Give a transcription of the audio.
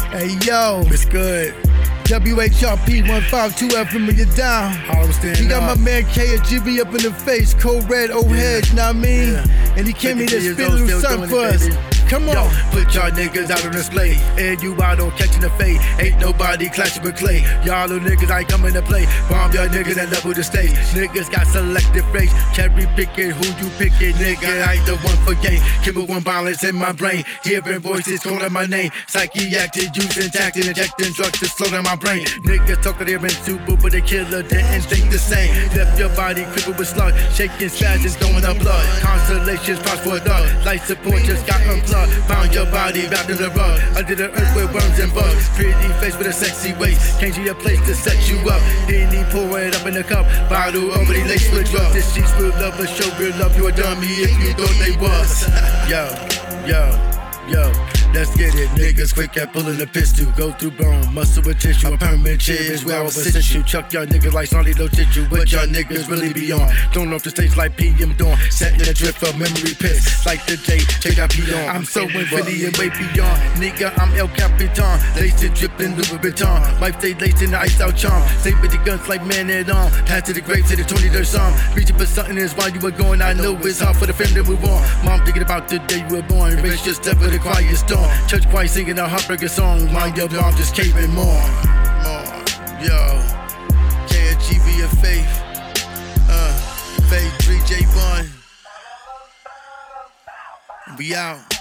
Hey yo, It's good. WHRP 152 FM when you're down. Harlem stand He got up. my man K and GB up in the face, cold red, old head, you know what I mean? Yeah. And he came here to 52 years spit a old, little still something doing for it, us. baby. Come on. Yo, put y'all niggas out on display. And you out on catching the fade. Ain't nobody clashing with clay. Y'all little niggas ain't coming to play. Bomb y'all niggas and level the stage. Niggas got selective race. Cherry picking who you picking. Nigga, I ain't the one for game. Chemical one violence in my brain. Hearing voices calling my name. Psychiatric using tactics, injecting drugs to slow down my brain. Niggas talking there in super, but the killer didn't think the same. Left your body crippled with slug. Shaking spasms, throwing up blood. Constellations pass for a dog. Life support just got unplugged. Found your body wrapped in the rug. Under the earth with worms and bugs. Pretty face with a sexy waist. Can't see a place to set you up. Then he pour it up in the cup. Bottle already laced with drugs. This she's real love, but show real love. You a dummy if you thought they was. Yo. Let's get it, niggas quick at pulling the pistol. Go through bone, muscle with tissue. A permanent chair is where I will sit you. Chuck y'all niggas like Sonny Low Tissue. What y'all niggas really be on? Thrown off the stage like PM Dawn. Setting a drift of memory pits. Like the J, check out P on. I'm so infinity and way beyond. Nigga, I'm El Capitan. Laced and dripping Louis Vuitton. Life stay laced in the ice out charm. Stay with the guns like man at arm. Pass to the grave to the 23rd Psalm. Reaching for something is while you were going. I know it's hard for the family to move on. Mom thinking about the day you were born. Raise your step with a quiet storm. Church choir singing a heartbreaker song. Mind your mom just caving more. Yo, KGB of Faith. Faith 3J1. We out.